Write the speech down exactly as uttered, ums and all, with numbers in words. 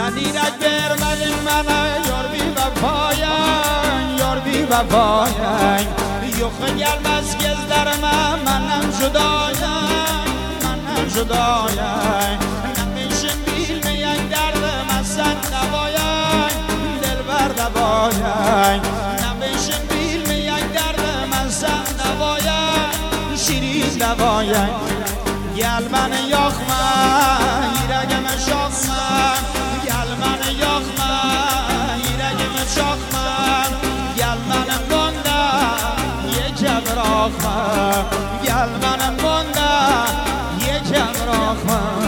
من ایرک برمدیم من یار بی وفایم یار بی وفایم یخ گلم از گز در من منم جدایم منم جدایم نمیشم بیل میک درد مسن دوایم دل بر دوایم نمیشم بیل میک درد مسن دوایم شیرین دوایم گل من یخ من ایرگم شاخ من گل من یخ من ایرگم شاخ من گل من موندم یکم راخ من گل من موندم یکم راخ من